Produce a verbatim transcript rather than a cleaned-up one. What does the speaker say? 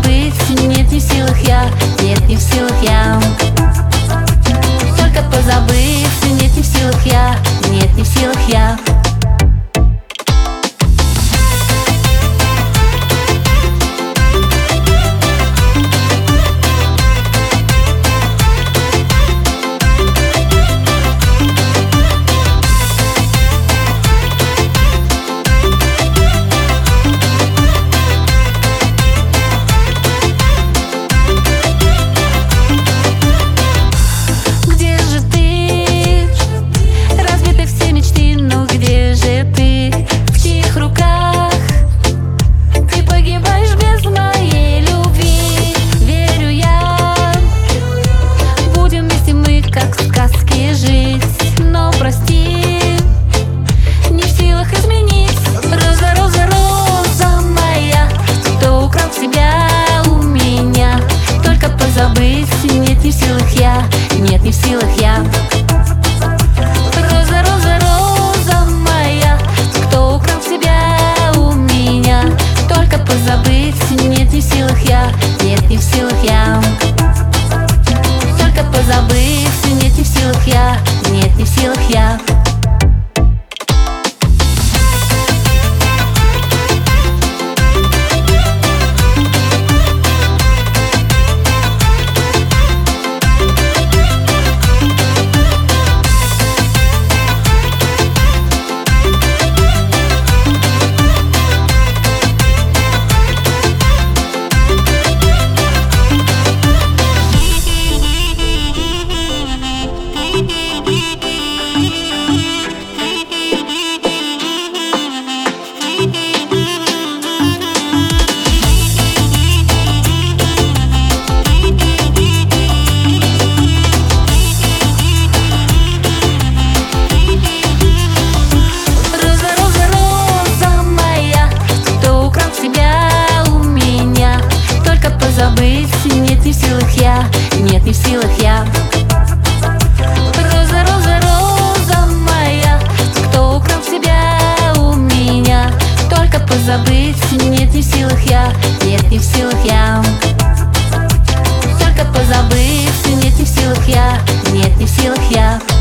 позабыть, нет, не в силах я, нет, не в силах я. Только позабыть, нет, не в силах я, нет, не в силах я. Нет, не в силах я, нет, не в силах я. Роза, роза, роза моя, кто украл тебя у меня? Только позабыть, нет, не в силах я, нет, не в силах я. Только позабыть, нет, не в силах я, нет, не в силах я. Нет, не в силах я, нет, не в силах я. Роза, роза, роза моя, кто украл тебя у меня? Только позабыть, нет, не в силах я, нет, не в силах я. Только позабыть, нет, не в силах я, нет, не в силах я.